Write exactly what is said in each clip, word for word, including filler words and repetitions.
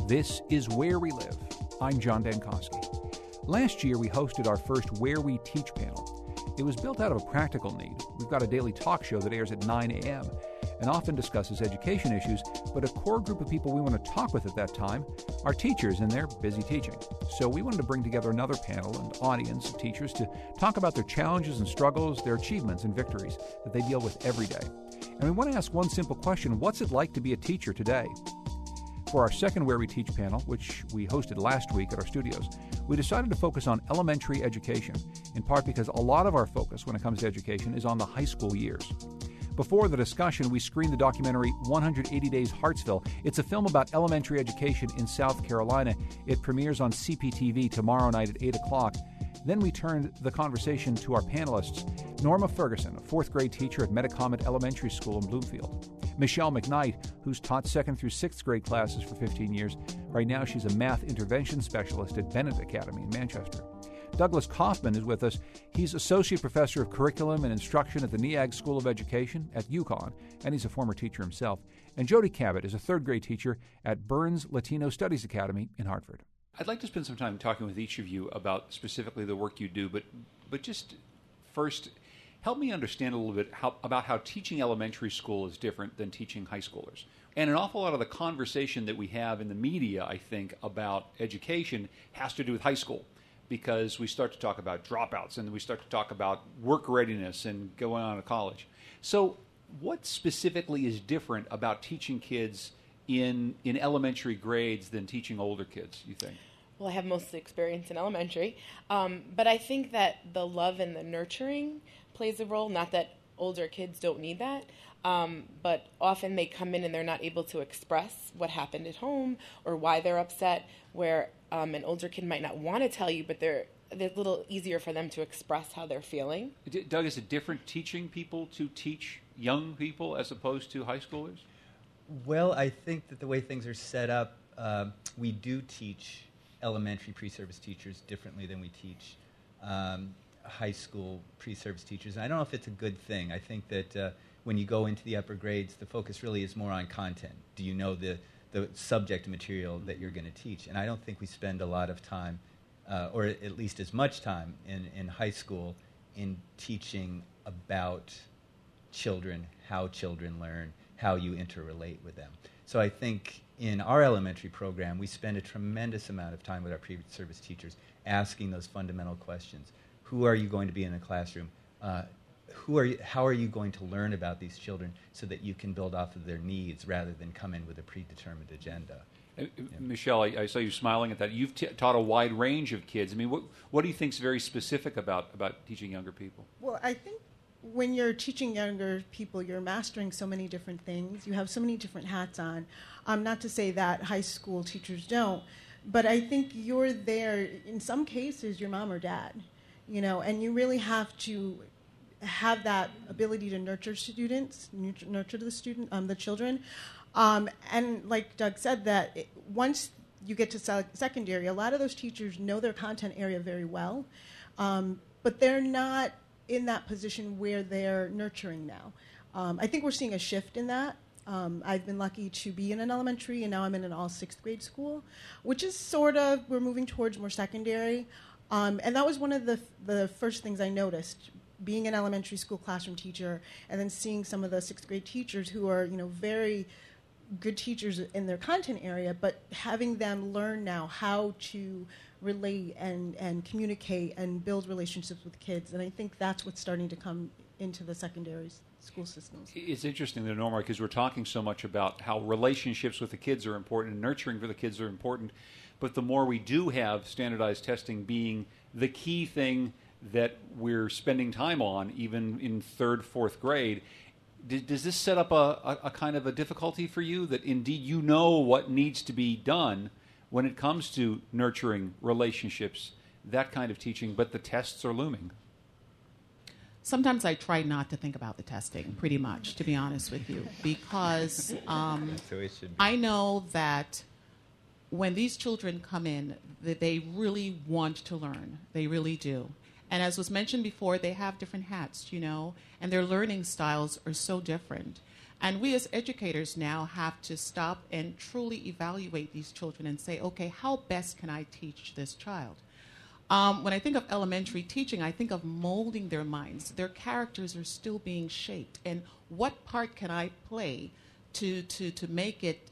This is Where We Live. I'm John Dankosky. Last year, we hosted our first Where We Teach panel. It was built out of a practical need. We've got a daily talk show that airs at nine a.m. and often discusses education issues, but a core group of people we want to talk with at that time are teachers, and they're busy teaching. So we wanted to bring together another panel and audience of teachers to talk about their challenges and struggles, their achievements and victories that they deal with every day. And we want to ask one simple question: what's it like to be a teacher today? For our second Where We Teach panel, which we hosted last week at our studios, we decided to focus on elementary education, in part because a lot of our focus when it comes to education is on the high school years. Before the discussion, we screened the documentary one hundred eighty days Hartsville. It's a film about elementary education in South Carolina. It premieres on C P T V tomorrow night at eight o'clock. Then we turned the conversation to our panelists: Norma Ferguson, a fourth grade teacher at Metacomet Elementary School in Bloomfield; Michelle McKnight, who's taught second through sixth grade classes for fifteen years. Right now she's a math intervention specialist at Bennett Academy in Manchester. Douglas Kaufman is with us. He's Associate Professor of Curriculum and Instruction at the NEAG School of Education at UConn, and he's a former teacher himself. And Jody Cabot is a third grade teacher at Burns Latino Studies Academy in Hartford. I'd like to spend some time talking with each of you about specifically the work you do, but but just first, help me understand a little bit how, about how teaching elementary school is different than teaching high schoolers. And an awful lot of the conversation that we have in the media, I think, about education has to do with high school, because we start to talk about dropouts and we start to talk about work readiness and going on to college. So what specifically is different about teaching kids in in elementary grades than teaching older kids, you think? Well, I have mostly experience in elementary, um, but I think that the love and the nurturing plays a role. Not that older kids don't need that, um, but often they come in and they're not able to express what happened at home or why they're upset, where um, an older kid might not want to tell you, but they're, they're a little easier for them to express how they're feeling. Doug, is it different teaching people to teach young people as opposed to high schoolers? Well, I think that the way things are set up, uh, we do teach elementary pre-service teachers differently than we teach um, high school pre-service teachers. And I don't know if it's a good thing. I think that uh, when you go into the upper grades, the focus really is more on content. Do you know the, the subject material that you're going to teach? And I don't think we spend a lot of time, uh, or at least as much time in, in high school, in teaching about children, how children learn, how you interrelate with them. So I think in our elementary program, we spend a tremendous amount of time with our pre-service teachers asking those fundamental questions. Who are you going to be in the classroom? Uh, who are you, how are you going to learn about these children so that you can build off of their needs rather than come in with a predetermined agenda? Uh, yeah. Michelle, I, I saw you smiling at that. You've t- taught a wide range of kids. I mean, what, what do you think is very specific about, about teaching younger people? Well, I think when you're teaching younger people, you're mastering so many different things. You have so many different hats on. Um, not to say that high school teachers don't, but I think you're there, in some cases, your mom or dad, you know, and you really have to have that ability to nurture students, nurture, nurture the student, um, the children. Um, and like Doug said, that it, once you get to se- secondary, a lot of those teachers know their content area very well, um, but they're not in that position where they're nurturing now. Um, I think we're seeing a shift in that. Um, I've been lucky to be in an elementary, and now I'm in an all sixth grade school, which is sort of, we're moving towards more secondary. Um, and that was one of the the first things I noticed, being an elementary school classroom teacher, and then seeing some of the sixth grade teachers who are, you know, very good teachers in their content area, but having them learn now how to relate and, and communicate and build relationships with kids. And I think that's what's starting to come into the secondary school systems. It's interesting, though, Norma, because we're talking so much about how relationships with the kids are important and nurturing for the kids are important, but the more we do have standardized testing being the key thing that we're spending time on, even in third, fourth grade, does this set up a, a, a kind of a difficulty for you, that indeed you know what needs to be done when it comes to nurturing relationships, that kind of teaching, but the tests are looming? Sometimes I try not to think about the testing, pretty much, to be honest with you, because um, so it should be. I know that when these children come in, that they really want to learn. They really do. And as was mentioned before, they have different hats, you know, and their learning styles are so different. And we as educators now have to stop and truly evaluate these children and say, okay, how best can I teach this child? Um, when I think of elementary teaching, I think of molding their minds. Their characters are still being shaped. And what part can I play to, to, to make it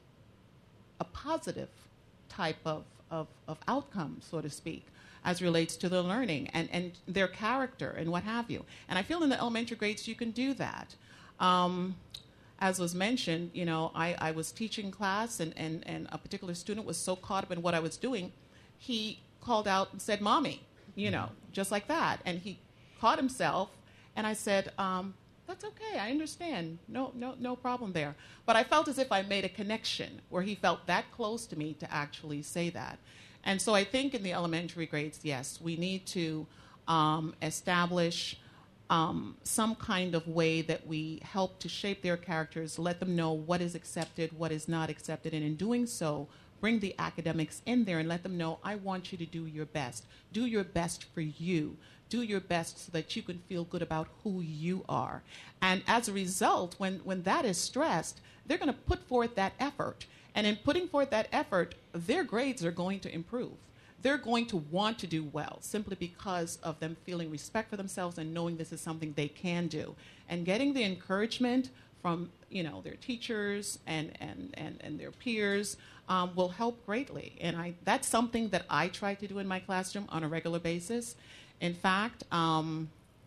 a positive type of, of, of outcome, so to speak, as relates to the learning and, and their character and what have you. And I feel in the elementary grades you can do that. Um, as was mentioned, you know, I, I was teaching class and, and, and a particular student was so caught up in what I was doing, he called out and said, "Mommy," you know, just like that. And he caught himself, and I said, um, that's okay, I understand, no, no, no problem there. But I felt as if I made a connection where he felt that close to me to actually say that. And so I think in the elementary grades, yes, we need to um, establish um, some kind of way that we help to shape their characters, let them know what is accepted, what is not accepted, and in doing so, bring the academics in there and let them know, I want you to do your best. Do your best for you. Do your best so that you can feel good about who you are. And as a result, when, when that is stressed, they're going to put forth that effort. And in putting forth that effort, their grades are going to improve. They're going to want to do well simply because of them feeling respect for themselves and knowing this is something they can do. And getting the encouragement from, you know, their teachers and, and, and, and their peers um, will help greatly. And I, that's something that I try to do in my classroom on a regular basis. In fact, um,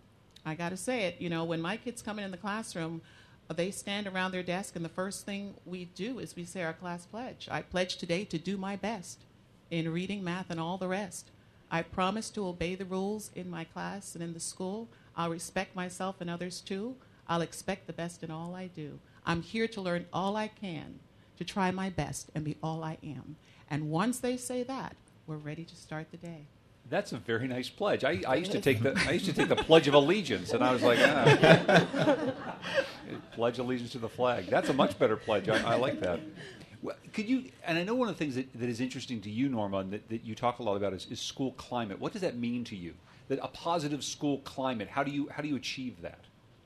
I got to say it, you know, when my kids come in, in the classroom, they stand around their desk, and the first thing we do is we say our class pledge. I pledge today to do my best in reading, math, and all the rest. I promise to obey the rules in my class and in the school. I'll respect myself and others too. I'll expect the best in all I do. I'm here to learn all I can, to try my best and be all I am. And once they say that, we're ready to start the day. That's a very nice pledge. I, I used to take the I used to take the Pledge of Allegiance, and I was like, ah. Pledge allegiance to the flag. That's a much better pledge. I, I like that. Well, could you? And I know one of the things that, that is interesting to you, Norma, and that, that you talk a lot about is, is school climate. What does that mean to you? That a positive school climate. How do you how do you achieve that?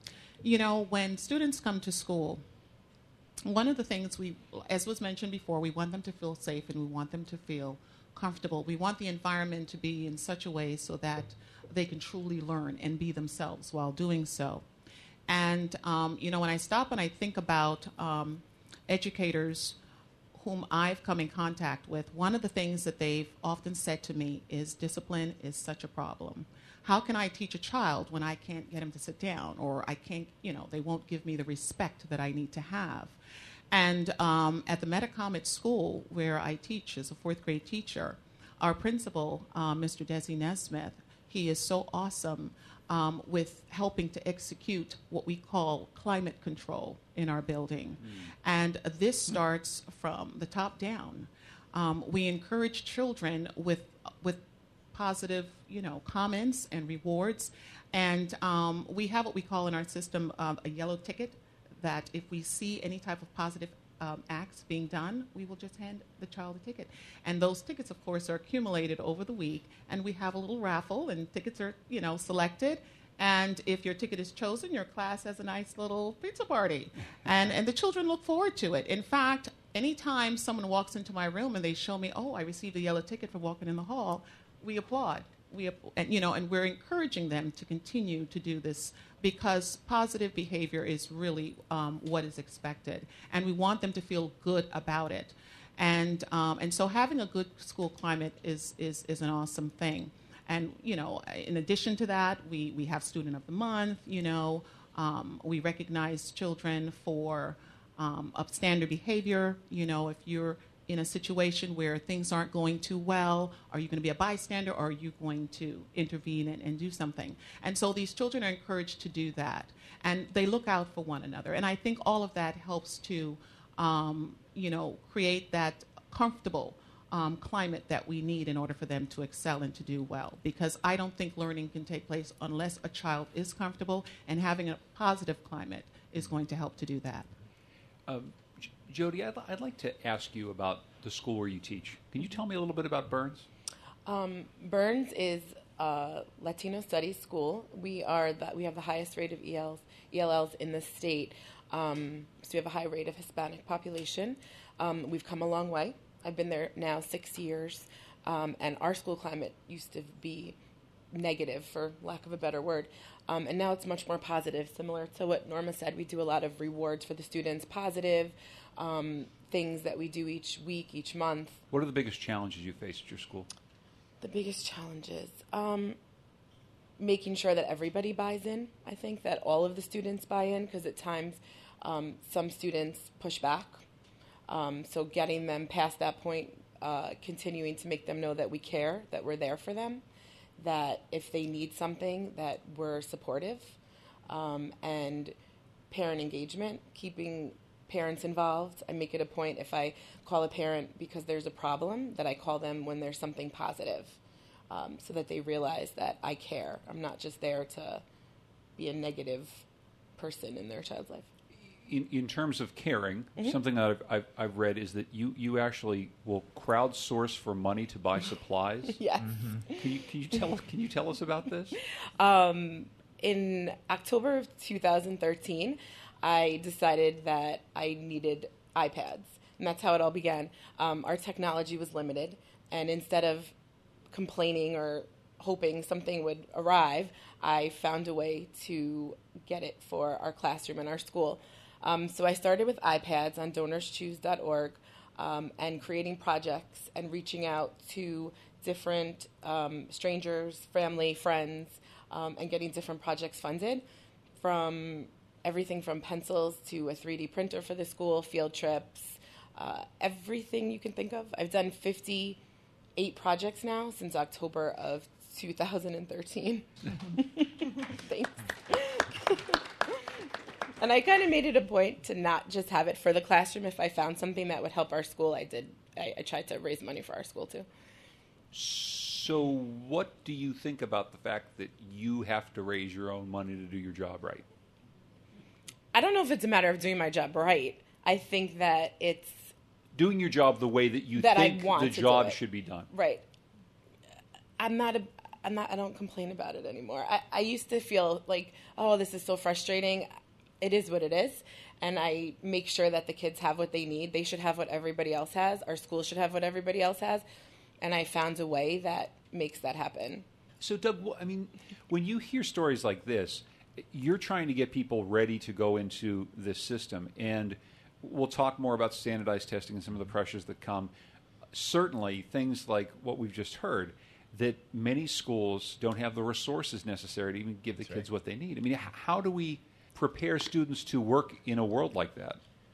You know, when students come to school, one of the things we, as was mentioned before, we want them to feel safe and we want them to feel comfortable. We want the environment to be in such a way so that they can truly learn and be themselves while doing so. And, um, you know, when I stop and I think about um, educators whom I've come in contact with, one of the things that they've often said to me is discipline is such a problem. How can I teach a child when I can't get him to sit down, or I can't, you know, they won't give me the respect that I need to have? And um, at the Metacomet School, where I teach as a fourth grade teacher, our principal, uh, Mister Desi Nesmith, he is so awesome um, with helping to execute what we call climate control in our building. Mm. And this starts from the top down. Um, we encourage children with with positive, you know, comments and rewards. And um, we have what we call in our system um, a yellow ticket, that if we see any type of positive um, acts being done, we will just hand the child a ticket. And those tickets, of course, are accumulated over the week, and we have a little raffle, and tickets are, you know, selected. And if your ticket is chosen, your class has a nice little pizza party. And, and the children look forward to it. In fact, anytime someone walks into my room and they show me, oh, I received a yellow ticket for walking in the hall, we applaud. We, and, you know, and we're encouraging them to continue to do this because positive behavior is really um, what is expected, and we want them to feel good about it. And um, and so having a good school climate is is is an awesome thing. And you know, in addition to that, we we have Student of the Month. You know, um, we recognize children for um, upstander behavior. You know, if you're in a situation where things aren't going too well, are you going to be a bystander, or are you going to intervene and, and do something? And so these children are encouraged to do that, and they look out for one another. And I think all of that helps to, um, you know, create that comfortable um, climate that we need in order for them to excel and to do well. Because I don't think learning can take place unless a child is comfortable, and having a positive climate is going to help to do that. Um, Jody, I'd, I'd like to ask you about the school where you teach. Can you tell me a little bit about Burns? Um, Burns is a Latino Studies school. We are the, we have the highest rate of E Ls, E L Ls in the state. Um, so we have a high rate of Hispanic population. Um, we've come a long way. I've been there now six years, um, and our school climate used to be negative, for lack of a better word, um, and now it's much more positive. Similar to what Norma said, we do a lot of rewards for the students, positive um, things that we do each week, each month. What are the biggest challenges you face at your school? The biggest challenges, um, making sure that everybody buys in. I think that all of the students buy in, because at times um, some students push back. Um, so getting them past that point, uh, continuing to make them know that we care, that we're there for them, that if they need something, that we're supportive, um, and parent engagement, keeping parents involved. I make it a point, if I call a parent because there's a problem, that I call them when there's something positive, um, so that they realize that I care. I'm not just there to be a negative person in their child's life. In, in terms of caring, Mm-hmm. something that I've, I've, I've read is that you, you actually will crowdsource for money to buy supplies. Yes. Can you can you tell can you tell us about this? Um, in October of two thousand thirteen, I decided that I needed iPads, and that's how it all began. Um, our technology was limited, and instead of complaining or hoping something would arrive, I found a way to get it for our classroom and our school. Um, so I started with iPads on donors choose dot org, um, and creating projects and reaching out to different um, strangers, family, friends, um, and getting different projects funded, from everything from pencils to a three D printer for the school, field trips, uh, everything you can think of. I've done fifty-eight projects now since October of two thousand thirteen. Thanks. And I kind of made it a point to not just have it for the classroom. If I found something that would help our school, I did. I, I tried to raise money for our school too. So what do you think about the fact that you have to raise your own money to do your job right? I don't know if it's a matter of doing my job right. I think that it's Doing your job the way that you That I think want the to do job it. should be done. right. I'm not a. I'm not. I don't complain about it anymore. I, I used to feel like, oh, this is so frustrating. It is what it is, and I make sure that the kids have what they need. They should have what everybody else has. Our school should have what everybody else has, and I found a way that makes that happen. So, Doug, wh- I mean, when you hear stories like this, you're trying to get people ready to go into this system, and we'll talk more about standardized testing and some of the pressures that come. Certainly, things like what we've just heard, that many schools don't have the resources necessary to even give the That's kids right. what they need. I mean, h- how do we prepare students to work in a world like that?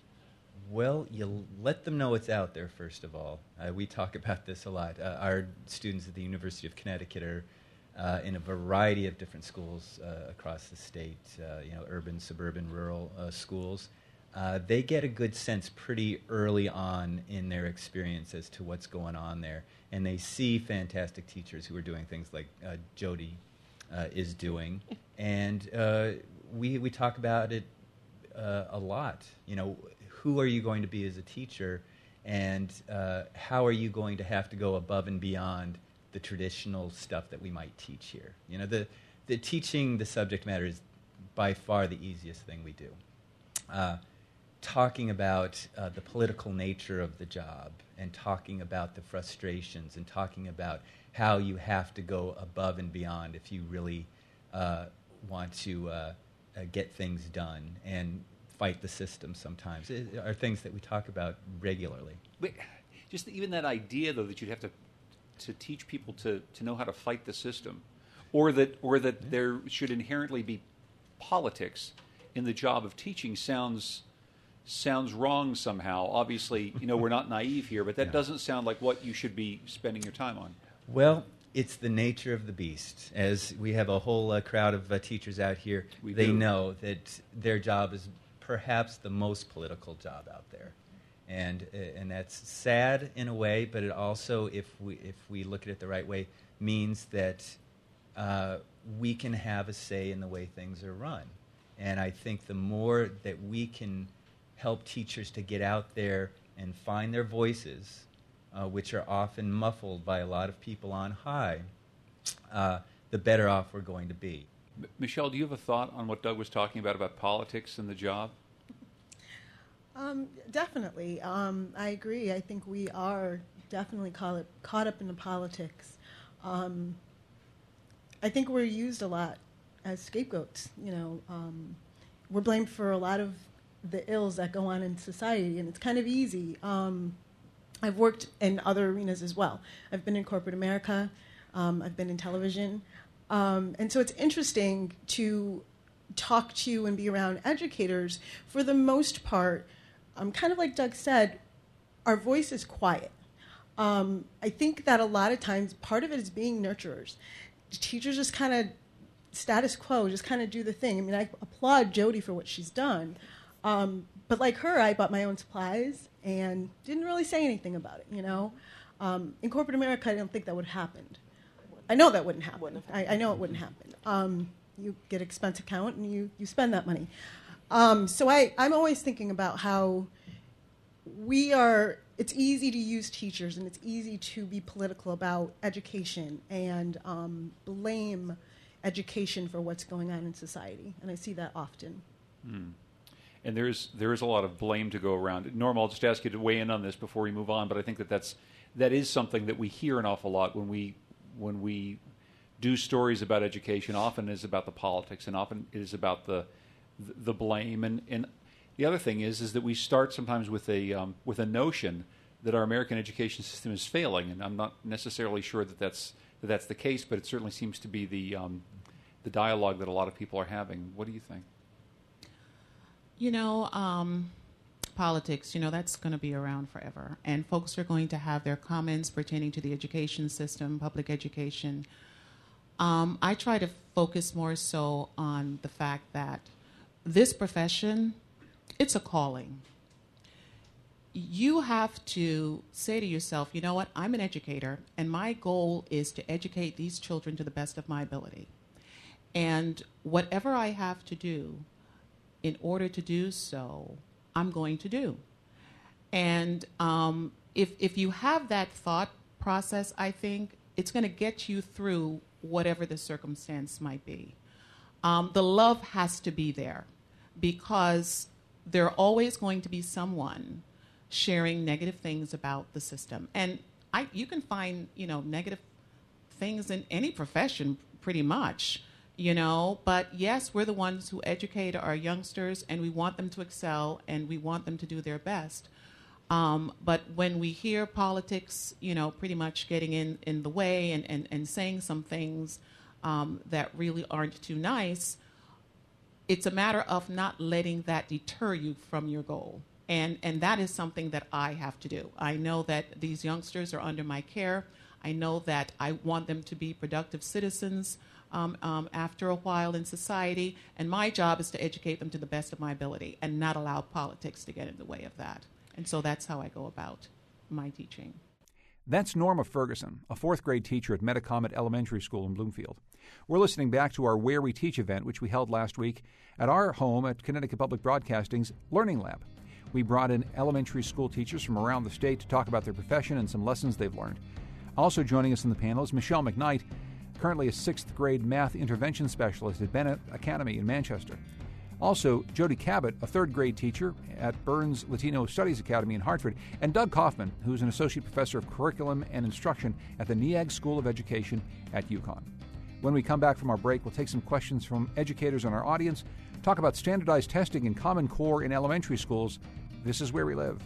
Well, you let them know it's out there, first of all. Uh, we talk about this a lot. Uh, our students at the University of Connecticut are uh, in a variety of different schools uh, across the state, uh, you know, urban, suburban, rural uh, schools. Uh, they get a good sense pretty early on in their experience as to what's going on there. And they see fantastic teachers who are doing things like uh, Jody uh, is doing. And uh, we, we talk about it uh, a lot. You know, who are you going to be as a teacher, and uh, how are you going to have to go above and beyond the traditional stuff that we might teach here? You know, the, the teaching the subject matter is by far the easiest thing we do. Uh, talking about uh, the political nature of the job, and talking about the frustrations, and talking about how you have to go above and beyond if you really uh, want to uh, uh, get things done and fight the system sometimes, it are things that we talk about regularly. But just even that idea, though, that you'd have to to teach people to, to know how to fight the system, or that or that yeah. there should inherently be politics in the job of teaching sounds sounds wrong somehow. Obviously, you know, we're not naive here, but that yeah. doesn't sound like what you should be spending your time on. Well, it's the nature of the beast. As we have a whole uh, crowd of uh, teachers out here, We they do. know that their job is perhaps the most political job out there. And uh, and that's sad in a way, but it also, if we if we look at it the right way, means that uh, we can have a say in the way things are run. And I think the more that we can help teachers to get out there and find their voices, uh, which are often muffled by a lot of people on high, uh, the better off we're going to be. M- Michelle, do you have a thought on what Doug was talking about, about politics and the job? Um, definitely. Um, I agree. I think we are definitely caught up, caught up in the politics. Um, I think we're used a lot as scapegoats. You know, um, we're blamed for a lot of the ills that go on in society, and it's kind of easy. Um, I've worked in other arenas as well. I've been in corporate America. Um, I've been in television. Um, and so it's interesting to talk to and be around educators. For the most part, um, kind of like Doug said, our voice is quiet. Um, I think that a lot of times part of it is being nurturers. Teachers just kind of status quo, just kind of do the thing. I mean, I applaud Jody for what she's done. Um, but like her, I bought my own supplies and didn't really say anything about it, you know. Um, in corporate America, I don't think that would have happened. I know that wouldn't happen. I, I know it wouldn't happen. Um, you get an expense account and you, you spend that money. Um, so I, I'm always thinking about how we are, it's easy to use teachers and it's easy to be political about education and um, blame education for what's going on in society. And I see that often. Hmm. And there's there is a lot of blame to go around. Norm, I'll just ask you to weigh in on this before we move on, but I think that that's, that is something that we hear an awful lot when we when we do stories about education. Often is about the politics, and often it is about the the blame. And, and the other thing is is that we start sometimes with a um, with a notion that our American education system is failing, and I'm not necessarily sure that that's that that's the case, but it certainly seems to be the um, the dialogue that a lot of people are having. What do you think? You know, um, politics, you know, that's going to be around forever. And folks are going to have their comments pertaining to the education system, public education. Um, I try to focus more so on the fact that this profession, it's a calling. You have to say to yourself, you know what, I'm an educator, and my goal is to educate these children to the best of my ability. And whatever I have to do in order to do so, I'm going to do. And um, if if you have that thought process, I think it's going to get you through whatever the circumstance might be. Um, the love has to be there, because there are always going to be someone sharing negative things about the system. And I, you can find, you know, negative things in any profession pretty much. You know, but yes, we're the ones who educate our youngsters, and we want them to excel, and we want them to do their best. Um, but when we hear politics, you know, pretty much getting in, in the way and, and, and saying some things um, that really aren't too nice, it's a matter of not letting that deter you from your goal. And, and that is something that I have to do. I know that these youngsters are under my care. I know that I want them to be productive citizens Um, um, after a while in society, and my job is to educate them to the best of my ability and not allow politics to get in the way of that. And so that's how I go about my teaching. That's Norma Ferguson, a fourth grade teacher at Metacomet Elementary School in Bloomfield. We're listening back to our Where We Teach event, which we held last week at our home at Connecticut Public Broadcasting's Learning Lab. We brought in elementary school teachers from around the state to talk about their profession and some lessons they've learned. Also joining us in the panel is Michelle McKnight, currently a sixth grade math intervention specialist at Bennett Academy in Manchester. Also, Jody Cabot, a third grade teacher at Burns Latino Studies Academy in Hartford, and Doug Kaufman, who's an associate professor of curriculum and instruction at the NEAG School of Education at UConn. When we come back from our break, we'll take some questions from educators in our audience, talk about standardized testing in Common Core in elementary schools. This is Where We Live.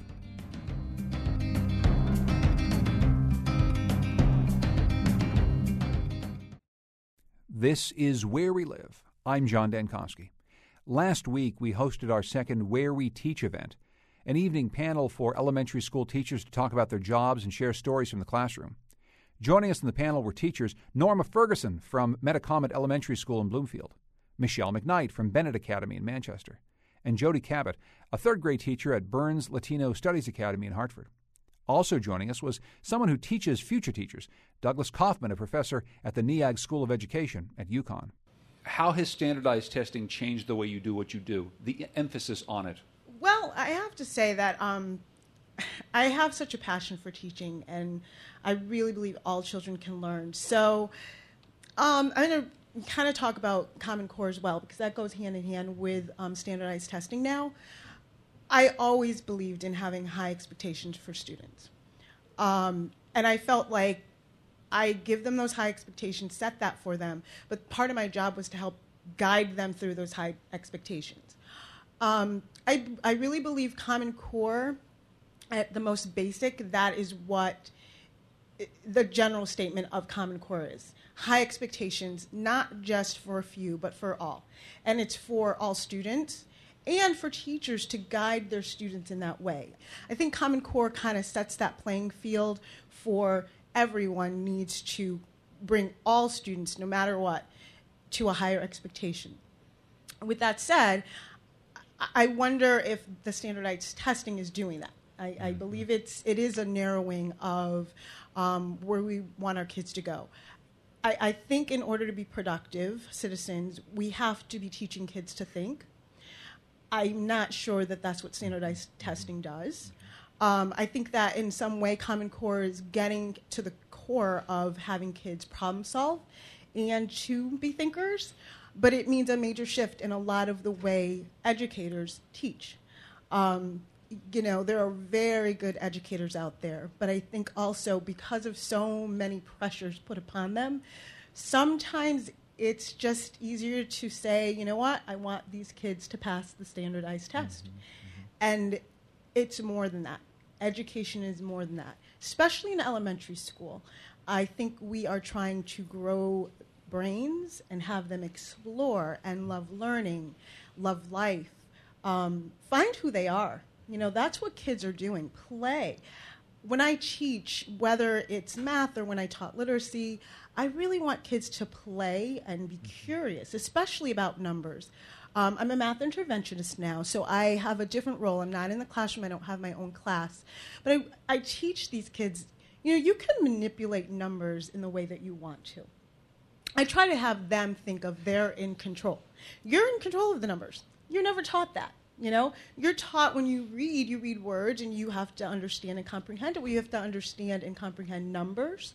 This is Where We Live. I'm John Dankosky. Last week, we hosted our second Where We Teach event, an evening panel for elementary school teachers to talk about their jobs and share stories from the classroom. Joining us in the panel were teachers Norma Ferguson from Metacomet Elementary School in Bloomfield, Michelle McKnight from Bennett Academy in Manchester, and Jody Cabot, a third grade teacher at Burns Latino Studies Academy in Hartford. Also joining us was someone who teaches future teachers, Douglas Kaufman, a professor at the NEAG School of Education at UConn. How has standardized testing changed the way you do what you do, the emphasis on it? Well, I have to say that um, I have such a passion for teaching, and I really believe all children can learn. So um, I'm going to kind of talk about Common Core as well, because that goes hand in hand with um, standardized testing now. I always believed in having high expectations for students. Um, and I felt like I give them those high expectations, set that for them, but part of my job was to help guide them through those high expectations. Um, I, I really believe Common Core, at the most basic, that is what the general statement of Common Core is. High expectations, not just for a few, but for all. And it's for all students and for teachers to guide their students in that way. I think Common Core kind of sets that playing field for everyone needs to bring all students, no matter what, to a higher expectation. With that said, I wonder if the standardized testing is doing that. I, I believe it's, it is a narrowing of um, where we want our kids to go. I, I think in order to be productive citizens, we have to be teaching kids to think. I'm not sure that that's what standardized testing does. Um, I think that in some way Common Core is getting to the core of having kids problem solve and to be thinkers, but it means a major shift in a lot of the way educators teach. Um, you know, there are very good educators out there, but I think also because of so many pressures put upon them, sometimes it's just easier to say, you know what, I want these kids to pass the standardized test. Mm-hmm, mm-hmm. And it's more than that. Education is more than that, especially in elementary school. I think we are trying to grow brains and have them explore and love learning, love life, um, find who they are. You know, that's what kids are doing, play. When I teach, whether it's math or when I taught literacy, I really want kids to play and be curious, especially about numbers. Um, I'm a math interventionist now, so I have a different role. I'm not in the classroom. I don't have my own class. But I, I teach these kids, you know, you can manipulate numbers in the way that you want to. I try to have them think of they're in control. You're in control of the numbers. You're never taught that. You know, you're taught when you read, you read words and you have to understand and comprehend it. Well, you have to understand and comprehend numbers.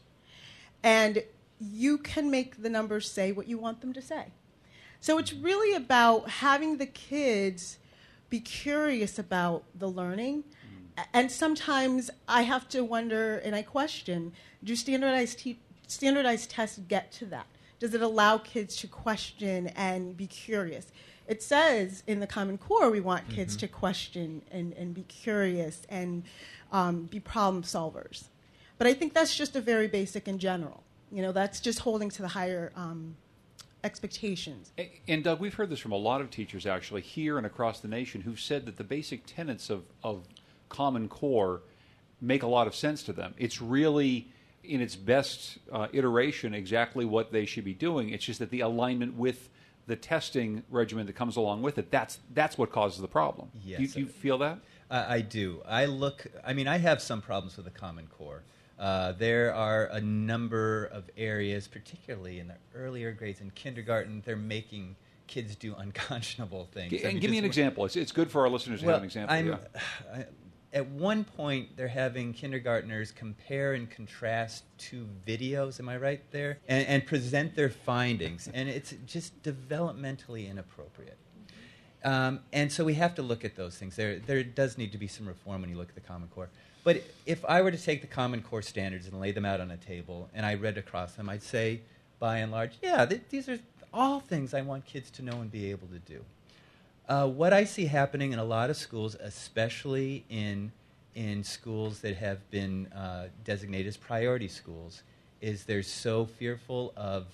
And you can make the numbers say what you want them to say. So it's really about having the kids be curious about the learning. And sometimes I have to wonder, and I question, do standardized, te- standardized tests get to that? Does it allow kids to question and be curious? It says in the Common Core we want kids mm-hmm. to question and, and be curious and um, be problem solvers. But I think that's just a very basic in general. You know, that's just holding to the higher um, expectations. And Doug, we've heard this from a lot of teachers actually here and across the nation who've said that the basic tenets of, of Common Core make a lot of sense to them. It's really, in its best uh, iteration, exactly what they should be doing. It's just that the alignment with the testing regimen that comes along with it, that's that's what causes the problem. Yes, do, you, do you feel that? Uh, I do. I look, I mean, I have some problems with the Common Core. Uh, there are a number of areas, particularly in the earlier grades in kindergarten, they're making kids do unconscionable things. G- I mean, and give me an example. It's, it's good for our listeners to well, have an example. I'm, yeah. I, at one point, they're having kindergartners compare and contrast two videos, am I right there? And, and present their findings. And it's just developmentally inappropriate. Um, and so we have to look at those things. There, there does need to be some reform when you look at the Common Core. But if I were to take the Common Core standards and lay them out on a table, and I read across them, I'd say, by and large, yeah, th- these are all things I want kids to know and be able to do. Uh, what I see happening in a lot of schools, especially in in schools that have been uh, designated as priority schools, is they're so fearful of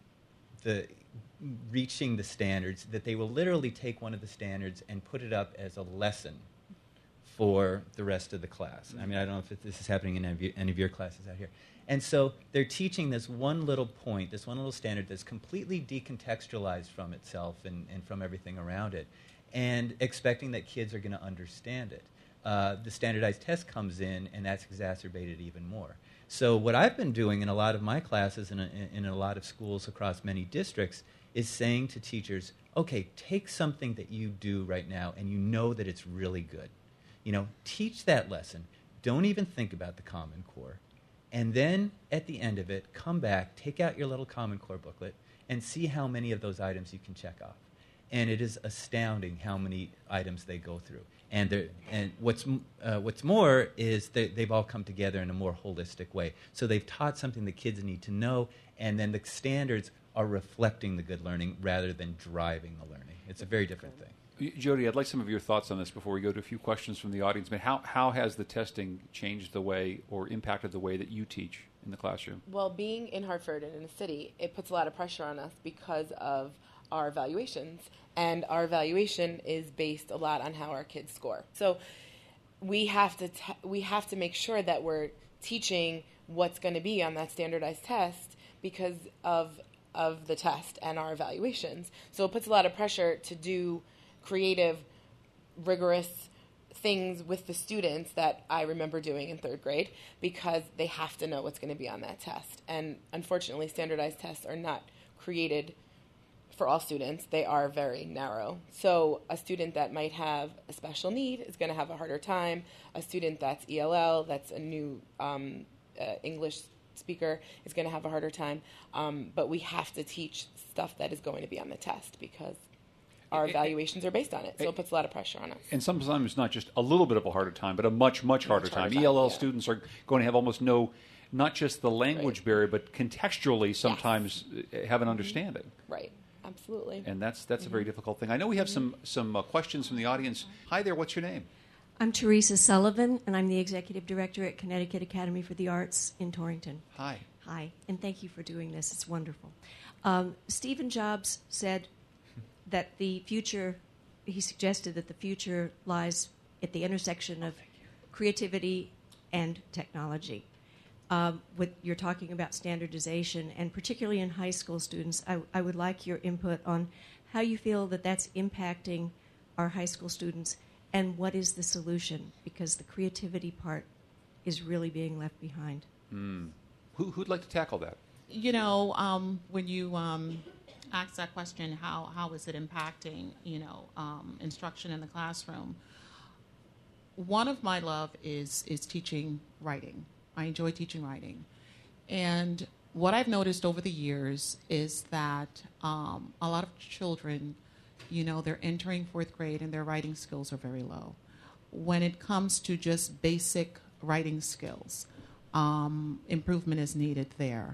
the reaching the standards that they will literally take one of the standards and put it up as a lesson for the rest of the class. I mean, I don't know if this is happening in any of, you, any of your classes out here. And so they're teaching this one little point, this one little standard that's completely decontextualized from itself and, and from everything around it, and expecting that kids are going to understand it. Uh, the standardized test comes in, and that's exacerbated even more. So what I've been doing in a lot of my classes and in, in a lot of schools across many districts is saying to teachers, okay, take something that you do right now and you know that it's really good. You know, teach that lesson. Don't even think about the Common Core. And then at the end of it, come back, take out your little Common Core booklet, and see how many of those items you can check off. And it is astounding how many items they go through. And, they're- and what's, m- uh, what's more is that they've all come together in a more holistic way. So they've taught something the kids need to know, and then the standards are reflecting the good learning rather than driving the learning. It's a very different thing. Y- Jody, I'd like some of your thoughts on this before we go to a few questions from the audience. I mean, how, how has the testing changed the way or impacted the way that you teach in the classroom? Well, being in Hartford and in a city, it puts a lot of pressure on us because of our evaluations. And our evaluation is based a lot on how our kids score. So we have to te- we have to make sure that we're teaching what's going to be on that standardized test because of of the test and our evaluations. So it puts a lot of pressure to do creative, rigorous things with the students that I remember doing in third grade because they have to know what's going to be on that test. And unfortunately, standardized tests are not created for all students. They are very narrow. So a student that might have a special need is going to have a harder time. A student that's E L L, that's a new um, uh, English speaker, is going to have a harder time. Um, but we have to teach stuff that is going to be on the test because our evaluations are based on it. So it puts a lot of pressure on us. And sometimes not just a little bit of a harder time, but a much, much harder Much time. harder E L L time, yeah. students are going to have almost no, not just the language Right. barrier, but contextually sometimes uh have an understanding. Right. Absolutely. And that's that's a very difficult thing. I know we have some, some uh, questions from the audience. Hi there, what's your name? I'm Teresa Sullivan, and I'm the Executive Director at Connecticut Academy for the Arts in Torrington. Hi. Hi, and thank you for doing this. It's wonderful. Um, Stephen Jobs said that the future, he suggested that the future lies at the intersection of creativity and technology. Um, with, you're talking about standardization, and particularly in high school students, I, I would like your input on how you feel that that's impacting our high school students and what is the solution, because the creativity part is really being left behind. Mm. Who, who'd like to tackle that? You know, um, when you um, ask that question, how, how is it impacting, you know, um, instruction in the classroom? One of my love is is teaching writing. I enjoy teaching writing. And what I've noticed over the years is that um, a lot of children, you know, they're entering fourth grade and their writing skills are very low. When it comes to just basic writing skills, um, improvement is needed there.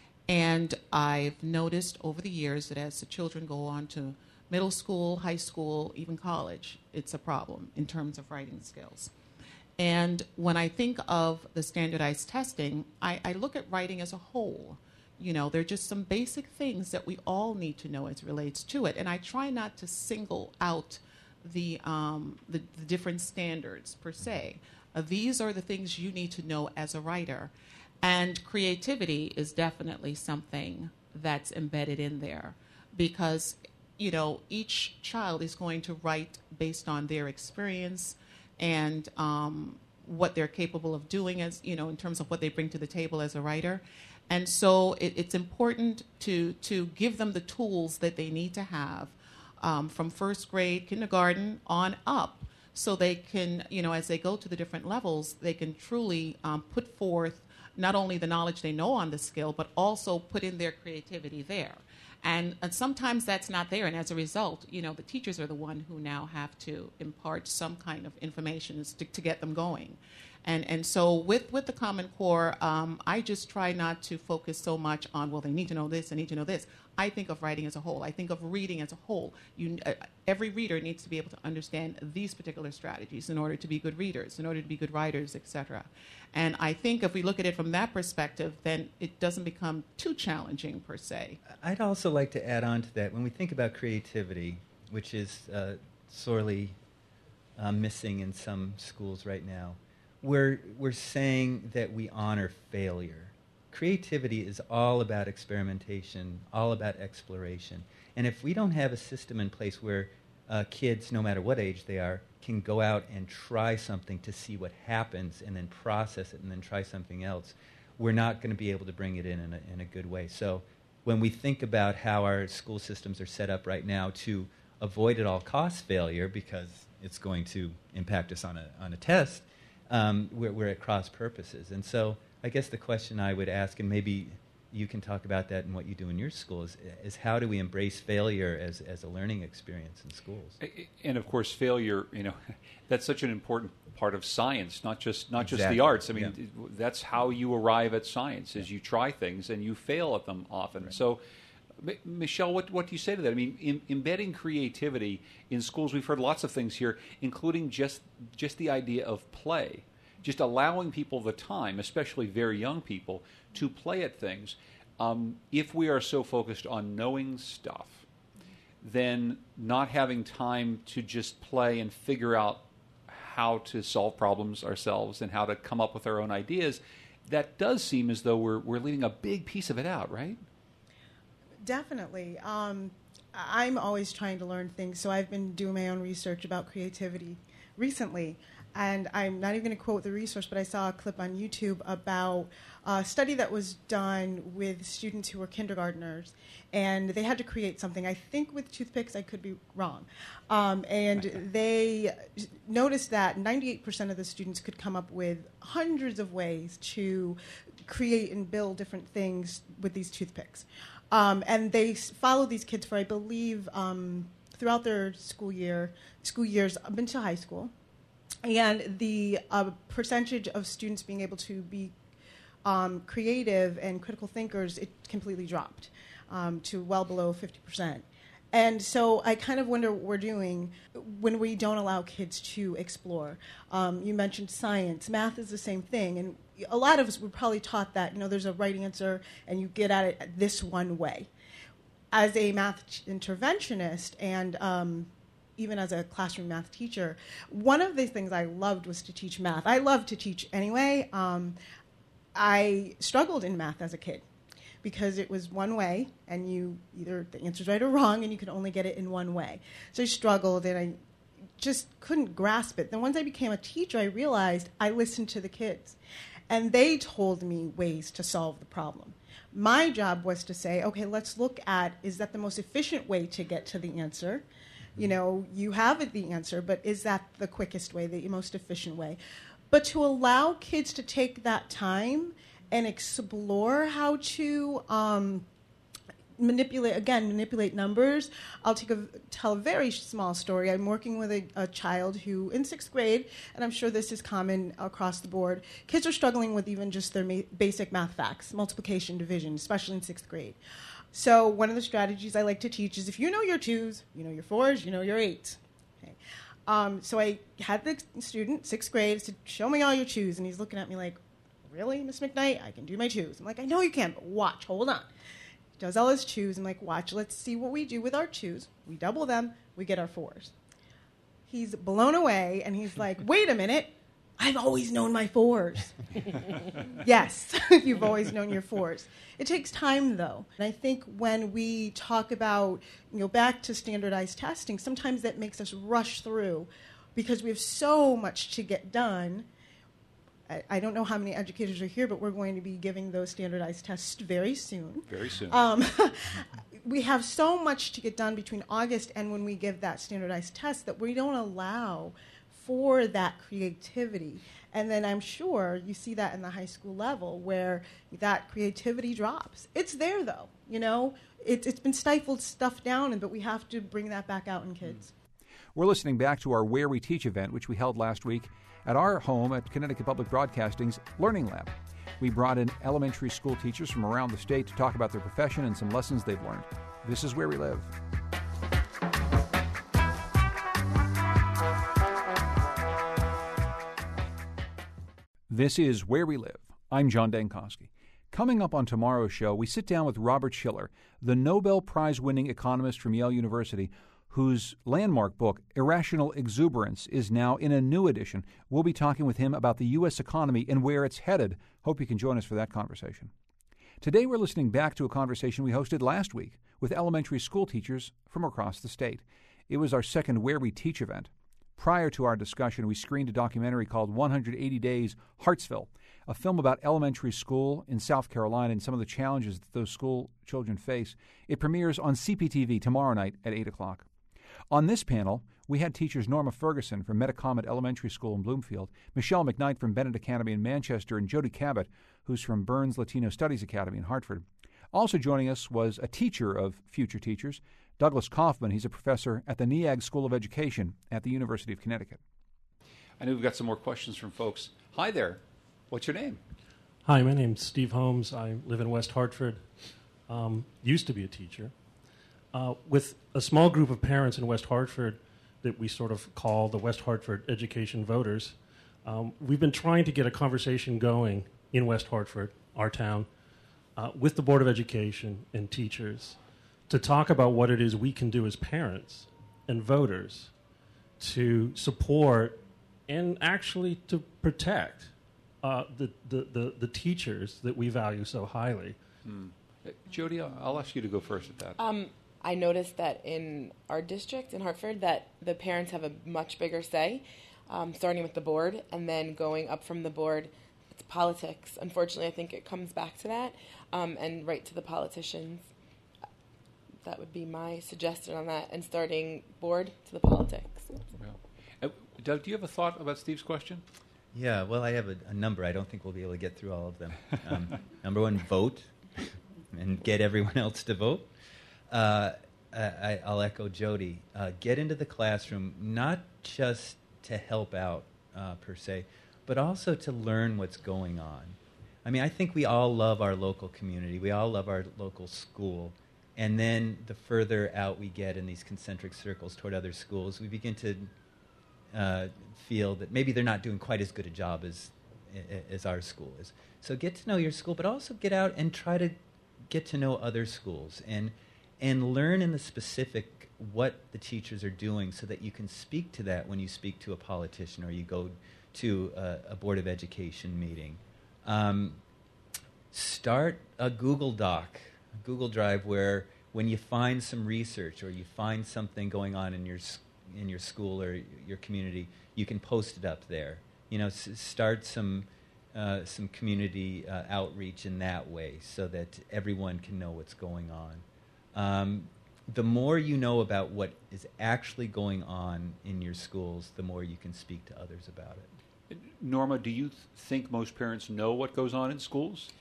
And I've noticed over the years that as the children go on to middle school, high school, even college, it's a problem in terms of writing skills. And when I think of the standardized testing, I, I look at writing as a whole. You know, there are just some basic things that we all need to know as it relates to it. And I try not to single out the, um, the, the different standards per se. Uh, these are the things you need to know as a writer. And creativity is definitely something that's embedded in there because, you know, each child is going to write based on their experience and um, what they're capable of doing as, you know, in terms of what they bring to the table as a writer. And so it, it's important to, to give them the tools that they need to have um, from first grade, kindergarten on up, so they can, you know, as they go to the different levels, they can truly um, put forth not only the knowledge they know on the skill, but also put in their creativity there. And, and sometimes that's not there, and as a result, you know, the teachers are the one who now have to impart some kind of information to, to get them going. And and so with, with the Common Core, um, I just try not to focus so much on, well, they need to know this, they need to know this. I think of writing as a whole. I think of reading as a whole. You, uh, every reader needs to be able to understand these particular strategies in order to be good readers, in order to be good writers, et cetera. And I think if we look at it from that perspective, then it doesn't become too challenging per se. I'd also like to add on to that. When we think about creativity, which is uh, sorely uh, missing in some schools right now, we're, we're saying that we honor failure. Creativity is all about experimentation, all about exploration. And if we don't have a system in place where uh, kids, no matter what age they are, can go out and try something to see what happens and then process it and then try something else, we're not going to be able to bring it in in a, in a good way. So when we think about how our school systems are set up right now to avoid at all costs failure because it's going to impact us on a, on a test, um, we're, we're at cross purposes. And so I guess the question I would ask, and maybe you can talk about that in what you do in your schools, is how do we embrace failure as, as a learning experience in schools? And of course, failure, you know, that's such an important part of science, not just not Exactly. just the arts. I mean, Yeah. that's how you arrive at science, is you try things and you fail at them often. Right. So, M- Michelle, what, what do you say to that? I mean, in, embedding creativity in schools, we've heard lots of things here, including just just the idea of play, just allowing people the time, especially very young people, to play at things. Um, if we are so focused on knowing stuff, then not having time to just play and figure out how to solve problems ourselves and how to come up with our own ideas, that does seem as though we're we're leaving a big piece of it out, right? Definitely. Um, I'm always trying to learn things, so I've been doing my own research about creativity recently. And I'm not even going to quote the resource, but I saw a clip on YouTube about a study that was done with students who were kindergartners, and they had to create something, I think with toothpicks, I could be wrong. Um, and they noticed that ninety-eight percent of the students could come up with hundreds of ways to create and build different things with these toothpicks. Um, and they s- followed these kids for, I believe, um, throughout their school year, school years up into high school. And the uh, percentage of students being able to be um, creative and critical thinkers, it completely dropped um, to well below fifty percent. And so I kind of wonder what we're doing when we don't allow kids to explore. Um, you mentioned science. Math is the same thing. And a lot of us were probably taught that, you know, there's a right answer and you get at it this one way. As a math interventionist and um, even as a classroom math teacher, one of the things I loved was to teach math. I loved to teach anyway. Um, I struggled in math as a kid because it was one way, and you either the answer's right or wrong, and you could only get it in one way. So I struggled, and I just couldn't grasp it. Then once I became a teacher, I realized I listened to the kids, and they told me ways to solve the problem. My job was to say, okay, let's look at, is that the most efficient way to get to the answer? You know, you have the answer, but is that the quickest way, the most efficient way? But to allow kids to take that time and explore how to um, manipulate, again, manipulate numbers. I'll take a, tell a very small story. I'm working with a, a child who, in sixth grade, and I'm sure this is common across the board, kids are struggling with even just their ma- basic math facts, multiplication, division, especially in sixth grade. So one of the strategies I like to teach is if you know your twos, you know your fours, you know your eights. Okay. Um, so I had the student, sixth grade, said, show me all your twos. And he's looking at me like, really, Miss McKnight? I can do my twos. I'm like, I know you can, but watch, hold on. He does all his twos. I'm like, watch, let's see what we do with our twos. We double them, we get our fours. He's blown away, and he's like, wait a minute. I've always known my fours. Yes, you've always known your fours. It takes time, though. And I think when we talk about, you know, back to standardized testing, sometimes that makes us rush through because we have so much to get done. I, I don't know how many educators are here, but we're going to be giving those standardized tests very soon. Very soon. Um, we have so much to get done between August and when we give that standardized test that we don't allow for that creativity. And then I'm sure you see that in the high school level where that creativity drops. It's there, though. You know, it, it's been stifled, stuffed down, but we have to bring that back out in kids. We're listening back to our Where We Teach event, which we held last week at our home at Connecticut Public Broadcasting's Learning Lab. We brought in elementary school teachers from around the state to talk about their profession and some lessons they've learned. This is Where We Live. This is Where We Live. I'm John Dankosky. Coming up on tomorrow's show, we sit down with Robert Shiller, the Nobel Prize-winning economist from Yale University, whose landmark book, Irrational Exuberance, is now in a new edition. We'll be talking with him about the U S economy and where it's headed. Hope you can join us for that conversation. Today we're listening back to a conversation we hosted last week with elementary school teachers from across the state. It was our second Where We Teach event. Prior to our discussion, we screened a documentary called one hundred eighty days Hartsville, a film about elementary school in South Carolina and some of the challenges that those school children face. It premieres on C P T V tomorrow night at eight o'clock. On this panel, we had teachers Norma Ferguson from Metacomet Elementary School in Bloomfield, Michelle McKnight from Bennett Academy in Manchester, and Jody Cabot, who's from Burns Latino Studies Academy in Hartford. Also joining us was a teacher of future teachers, Douglas Kaufman. He's a professor at the NEAG School of Education at the University of Connecticut. I know we've got some more questions from folks. Hi there. What's your name? Hi, my name's Steve Holmes. I live in West Hartford. Um, used to be a teacher. Uh, with a small group of parents in West Hartford that we sort of call the West Hartford Education Voters, um, we've been trying to get a conversation going in West Hartford, our town, uh, with the Board of Education and teachers to talk about what it is we can do as parents and voters to support and actually to protect uh, the, the, the, the teachers that we value so highly. Hmm. Uh, Jody, I'll, I'll ask you to go first at that. Um, I noticed that in our district in Hartford that the parents have a much bigger say, um, starting with the board and then going up from the board. It's politics. Unfortunately, I think it comes back to that um, and right to the politicians. That would be my suggestion on that, and starting board to the politics. Yeah. Uh, Doug, do you have a thought about Steve's question? Yeah, well, I have a, a number. I don't think we'll be able to get through all of them. Um, number one, vote, and get everyone else to vote. Uh, I, I'll echo Jody. Uh, get into the classroom, not just to help out, uh, per se, but also to learn what's going on. I mean, I think we all love our local community. We all love our local school. And then the further out we get in these concentric circles toward other schools, we begin to uh, feel that maybe they're not doing quite as good a job as as our school is. So get to know your school, but also get out and try to get to know other schools and and learn in the specific what the teachers are doing so that you can speak to that when you speak to a politician or you go to a, a Board of Education meeting. Um, start a Google Doc, a Google Drive, where when you find some research or you find something going on in your in your school or your community, you can post it up there. You know, s- start some uh, some community uh, outreach in that way so that everyone can know what's going on. Um, the more you know about what is actually going on in your schools, the more you can speak to others about it. Norma, do you th- think most parents know what goes on in schools?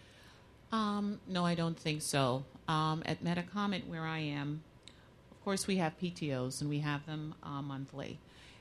Um, no, I don't think so. Um, at Metacomet, where I am, of course, we have P T Os, and we have them uh, monthly.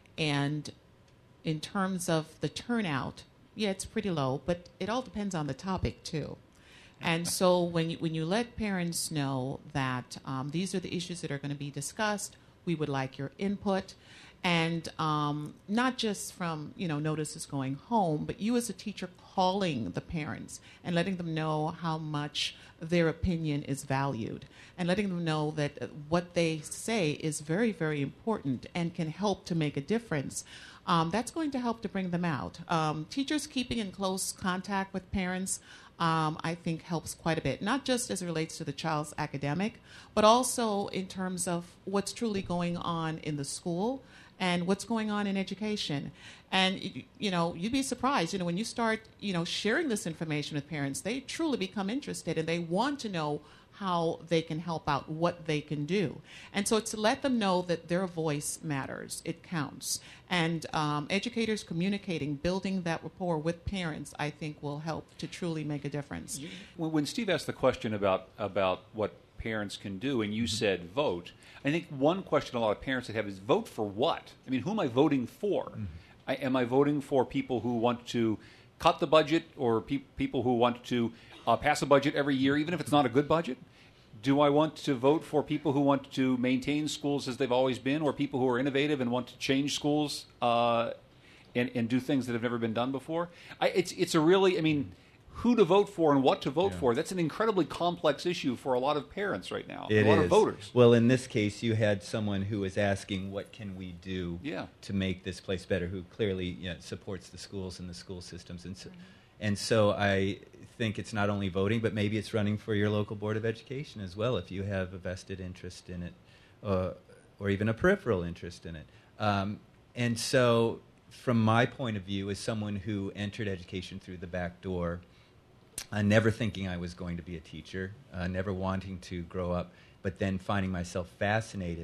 And in terms of the turnout, yeah, it's pretty low, but it all depends on the topic, too. And so when you, when you let parents know that um, these are the issues that are going to be discussed, we would like your input, and um, not just from, you know, notices going home, but you as a teacher calling the parents and letting them know how much their opinion is valued and letting them know that what they say is very, very important and can help to make a difference. Um, that's going to help to bring them out. Um, teachers keeping in close contact with parents, um, I think, helps quite a bit, not just as it relates to the child's academic, but also in terms of what's truly going on in the school and what's going on in education. And, you know, you'd be surprised, you know, when you start, you know, sharing this information with parents, they truly become interested and they want to know how they can help out, what they can do. And so it's to let them know that their voice matters, it counts. And um, educators communicating, building that rapport with parents, I think will help to truly make a difference. You, when Steve asked the question about, about what parents can do, and you mm-hmm. said vote, I think one question a lot of parents would have is vote for what? I mean, who am I voting for? Mm-hmm. I, am I voting for people who want to cut the budget or pe- people who want to uh, pass a budget every year, even if it's not a good budget? Do I want to vote for people who want to maintain schools as they've always been, or people who are innovative and want to change schools uh, and, and do things that have never been done before? I, it's it's a really, I mean, who to vote for and what to vote yeah. for, that's an incredibly complex issue for a lot of parents right now, it a lot is. of voters. Well, in this case, you had someone who was asking, what can we do yeah. to make this place better, who clearly you know, supports the schools and the school systems. And so, and so I think it's not only voting, but maybe it's running for your local Board of Education as well, if you have a vested interest in it, uh, or even a peripheral interest in it. Um, and so from my point of view, as someone who entered education through the back door, Uh, never thinking I was going to be a teacher, uh, never wanting to grow up, but then finding myself fascinated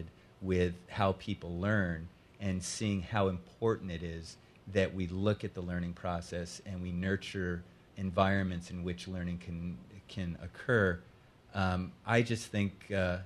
with how people learn and seeing how important it is that we look at the learning process and we nurture environments in which learning can can occur. Um, I just think uh,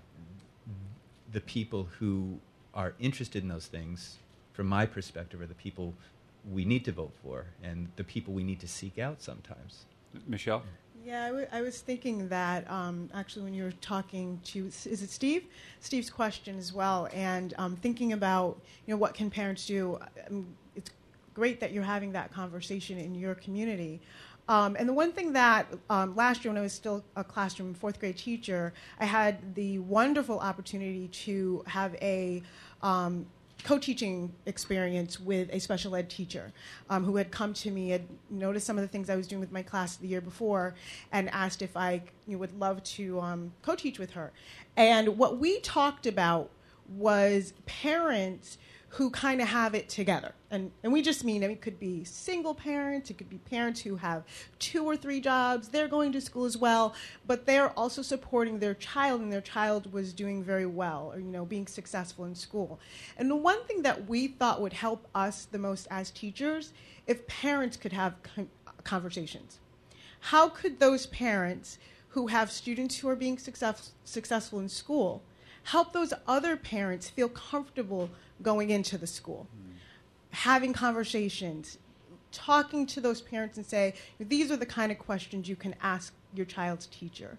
the people who are interested in those things, from my perspective, are the people we need to vote for and the people we need to seek out sometimes. Michelle? Yeah, I, w- I was thinking that um, actually when you were talking to, is it Steve? Steve's question as well, and um, thinking about, you know, what can parents do. Um, it's great that you're having that conversation in your community. Um, and the one thing that um, last year when I was still a classroom fourth grade teacher, I had the wonderful opportunity to have a um, co-teaching experience with a special ed teacher um, who had come to me, had noticed some of the things I was doing with my class the year before, and asked if I you know, would love to um, co-teach with her. And what we talked about was parents who kind of have it together. And, and we just mean, I mean, it could be single parents, it could be parents who have two or three jobs, they're going to school as well, but they're also supporting their child, and their child was doing very well, or, you know, being successful in school. And the one thing that we thought would help us the most as teachers, if parents could have con- conversations. How could those parents who have students who are being success- successful in school help those other parents feel comfortable going into the school, mm. having conversations, talking to those parents and say, these are the kind of questions you can ask your child's teacher.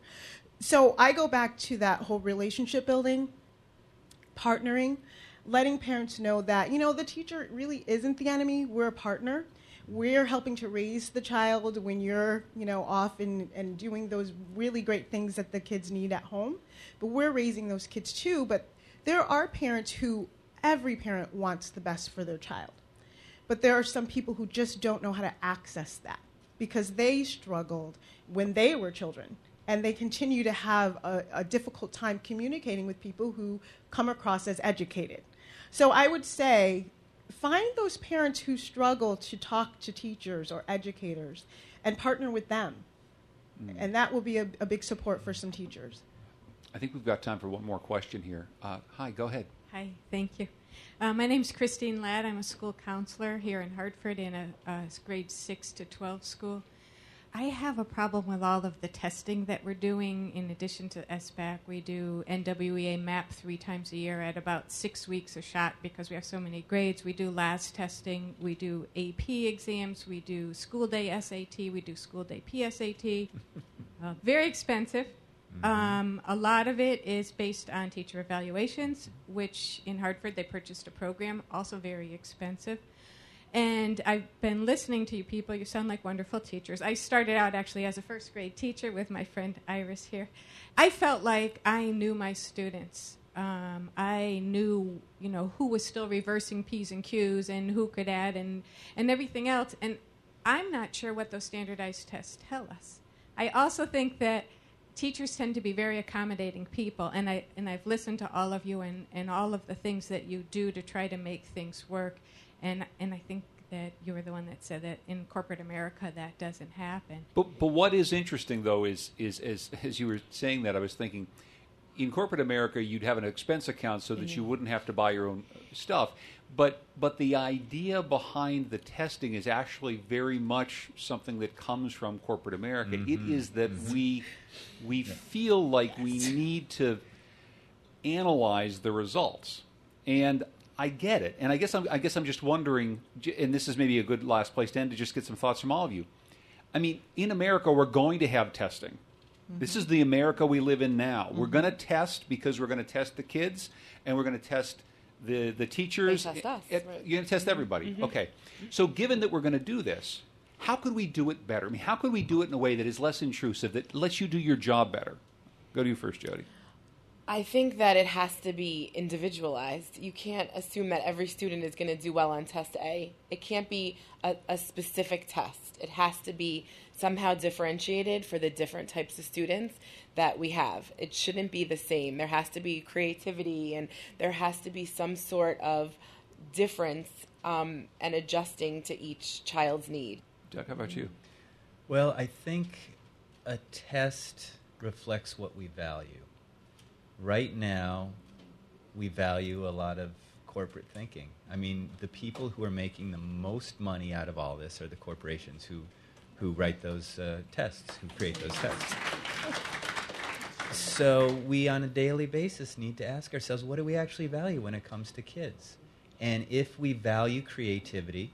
So I go back to that whole relationship building, partnering, letting parents know that, you know, the teacher really isn't the enemy, we're a partner. We're helping to raise the child when you're, you know, off and, and doing those really great things that the kids need at home. But we're raising those kids too. But there are parents who, every parent wants the best for their child. But there are some people who just don't know how to access that because they struggled when they were children. And they continue to have a, a difficult time communicating with people who come across as educated. So I would say, find those parents who struggle to talk to teachers or educators and partner with them. Mm. And that will be a, a big support for some teachers. I think we've got time for one more question here. Uh, hi, go ahead. Hi, thank you. Uh, my name's Christine Ladd. I'm a school counselor here in Hartford in a, a grade six to twelve school. I have a problem with all of the testing that we're doing. In addition to S B A C, we do N W E A MAP three times a year at about six weeks a shot because we have so many grades. We do L A S testing. We do A P exams. We do school day S A T. We do school day P S A T. uh, very expensive. Mm-hmm. Um, a lot of it is based on teacher evaluations, which in Hartford they purchased a program, also very expensive. And I've been listening to you people. You sound like wonderful teachers. I started out actually as a first grade teacher with my friend Iris here. I felt like I knew my students. Um, I knew, you know, who was still reversing P's and Q's and who could add and, and everything else. And I'm not sure what those standardized tests tell us. I also think that teachers tend to be very accommodating people. And, I, and I've listened to all of you and, and all of the things that you do to try to make things work. And and I think that you were the one that said that in corporate America that doesn't happen. But but what is interesting though is is as as you were saying that, I was thinking, in corporate America you'd have an expense account so that mm-hmm. you wouldn't have to buy your own stuff. But but the idea behind the testing is actually very much something that comes from corporate America. Mm-hmm. It is that mm-hmm. we we yeah. feel like yes. we need to analyze the results. And I get it, and I guess I'm, I guess I'm just wondering, and this is maybe a good last place to end, to just get some thoughts from all of you. I mean, in America, we're going to have testing. Mm-hmm. This is the America we live in now. Mm-hmm. We're going to test because we're going to test the kids, and we're going to test the the teachers. They test us. It, right. You're going to test everybody. Mm-hmm. Okay. So given that we're going to do this, how could we do it better? I mean, how could we do it in a way that is less intrusive, that lets you do your job better? Go to you first, Jody. I think that it has to be individualized. You can't assume that every student is going to do well on test A. It can't be a, a specific test. It has to be somehow differentiated for the different types of students that we have. It shouldn't be the same. There has to be creativity, and there has to be some sort of difference um, and adjusting to each child's need. Jack, how about you? Well, I think a test reflects what we value. Right now, we value a lot of corporate thinking. I mean, the people who are making the most money out of all this are the corporations who, who write those uh, tests, who create those tests. So we, on a daily basis, need to ask ourselves, what do we actually value when it comes to kids? And if we value creativity,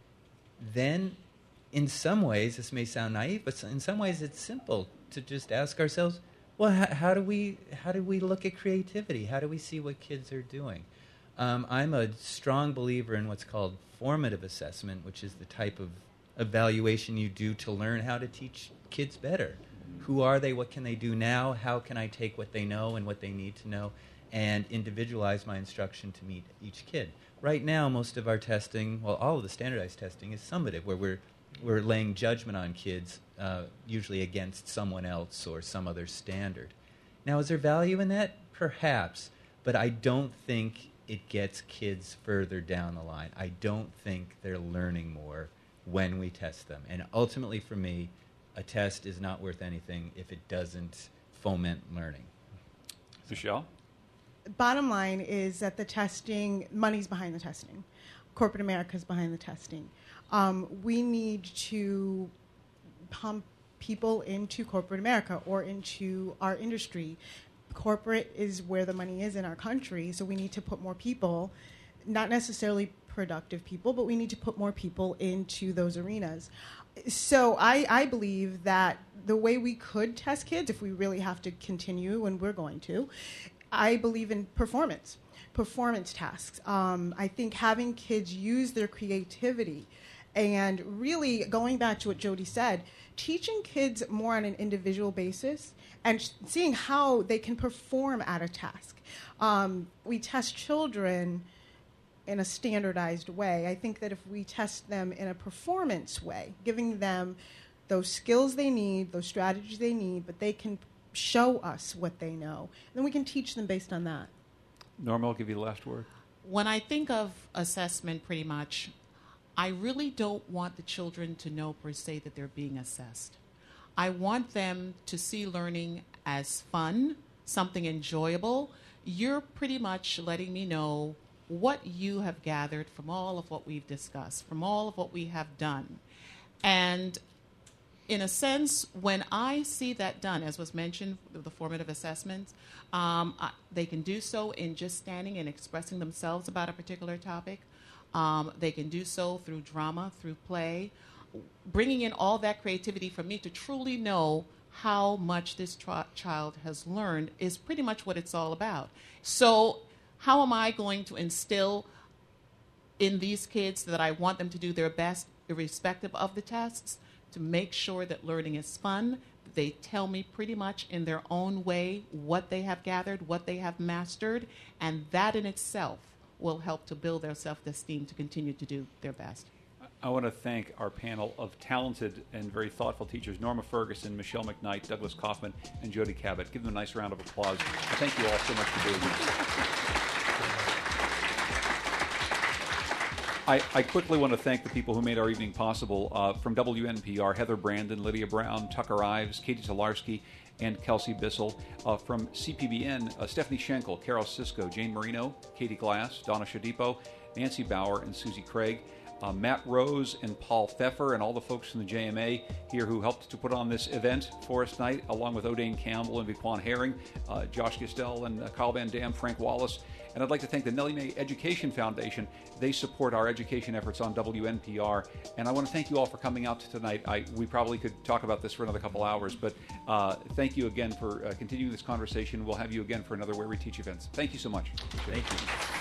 then in some ways, this may sound naive, but in some ways it's simple to just ask ourselves, well, how, how do we how do we look at creativity? How do we see what kids are doing? Um, I'm a strong believer in what's called formative assessment, which is the type of evaluation you do to learn how to teach kids better. Who are they? What can they do now? How can I take what they know and what they need to know and individualize my instruction to meet each kid? Right now, most of our testing, well, all of the standardized testing is summative, where we're we're laying judgment on kids, uh, usually against someone else or some other standard. Now, is there value in that? Perhaps, but I don't think it gets kids further down the line. I don't think they're learning more when we test them. And ultimately, for me, a test is not worth anything if it doesn't foment learning. Michelle? Bottom line is that the testing, money's behind the testing. Corporate America's behind the testing. Um, we need to pump people into corporate America or into our industry. Corporate is where the money is in our country, so we need to put more people, not necessarily productive people, but we need to put more people into those arenas. So I, I believe that the way we could test kids, if we really have to continue, and we're going to, I believe in performance, performance tasks. Um, I think having kids use their creativity and really going back to what Jody said, teaching kids more on an individual basis and sh- seeing how they can perform at a task. Um, we test children in a standardized way. I think that if we test them in a performance way, giving them those skills they need, those strategies they need, but they can show us what they know, and then we can teach them based on that. Norma, I'll give you the last word. When I think of assessment, pretty much, I really don't want the children to know per se that they're being assessed. I want them to see learning as fun, something enjoyable. You're pretty much letting me know what you have gathered from all of what we've discussed, from all of what we have done. And in a sense, when I see that done, as was mentioned, the formative assessments, um, I, they can do so in just standing and expressing themselves about a particular topic. Um, they can do so through drama, through play, bringing in all that creativity for me to truly know how much this tra- child has learned is pretty much what it's all about. So how am I going to instill in these kids that I want them to do their best, irrespective of the tests, to make sure that learning is fun? They tell me pretty much in their own way what they have gathered, what they have mastered, and that in itself will help to build their self-esteem to continue to do their best. I want to thank our panel of talented and very thoughtful teachers, Norma Ferguson, Michelle McKnight, Douglas Kaufman, and Jody Cabot. Give them a nice round of applause. Thank you all so much for doing this. I, I quickly want to thank the people who made our evening possible. Uh, from W N P R, Heather Brandon, Lydia Brown, Tucker Ives, Katie Tolarski, and Kelsey Bissell. Uh, from C P B N, uh, Stephanie Schenkel, Carol Sisko, Jane Marino, Katie Glass, Donna Shadipo, Nancy Bauer, and Susie Craig. Uh, Matt Rose and Paul Pfeffer and all the folks from the J M A here who helped to put on this event for us tonight, along with O'Dane Campbell and Viquan Herring, uh, Josh Gistel and uh, Kyle Van Dam, Frank Wallace. And I'd like to thank the Nellie Mae Education Foundation. They support our education efforts on W N P R. And I want to thank you all for coming out tonight. I, we probably could talk about this for another couple hours, but uh, thank you again for uh, continuing this conversation. We'll have you again for another Where We Teach events. Thank you so much. Thank you.